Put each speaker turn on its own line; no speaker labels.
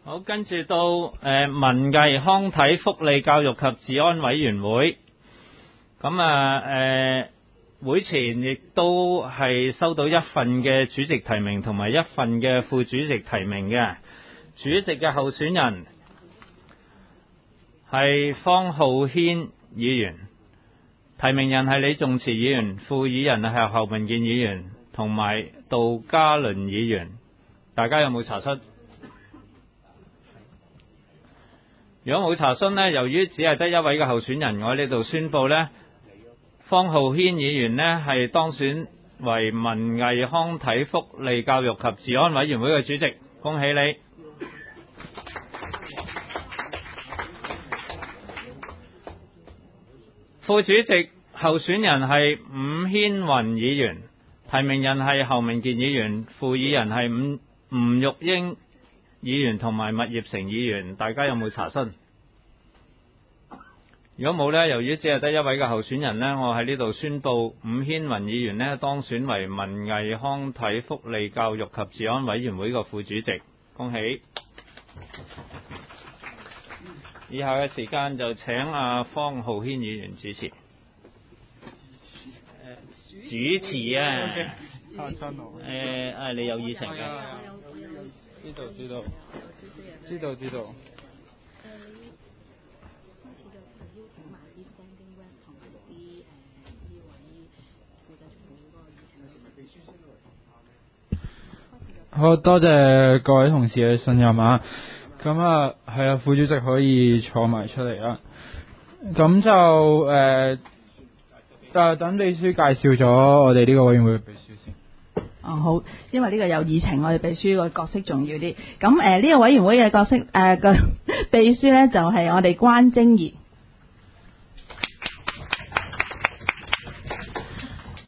好，跟住到文藝康體福利教育及治安委員會，咁會前亦都係收到一份嘅主席提名同埋一份嘅副主席提名嘅。主席嘅候選人係方浩軒議員，提名人係李仲慈議員，副議人係侯文健議員同埋杜嘉倫議員。大家有冇查詢？如果冇查詢呢，由於只係得一位嘅候選人，我喺呢度宣布呢，方浩軒議員呢係當選為文藝康體福利教育及治安委員會嘅主席，恭喜你！副主席候選人係伍軒雲議員，提名人係侯明健議員，副議人係吳玉英議員同埋麥業成議員。大家有冇查詢？如果冇呢，由於只係得一位嘅候選人呢，我喺呢度宣布伍軒雲議員呢當選為文藝康體福利教育及治安委員會嘅副主席，恭喜！以下嘅時間就請阿方浩軒議員主持。主持啊，你有議程嘅？知道。
好多謝各位同事嘅信任啊！咁啊，係啊，副主席可以坐埋出嚟啦。咁就等秘書介紹咗我哋呢個委員會嘅秘書先。
好，因為呢個有議程，我哋秘書個角色重要啲。咁呢個委員會嘅角色嘅秘書呢，就係我哋關晶儀。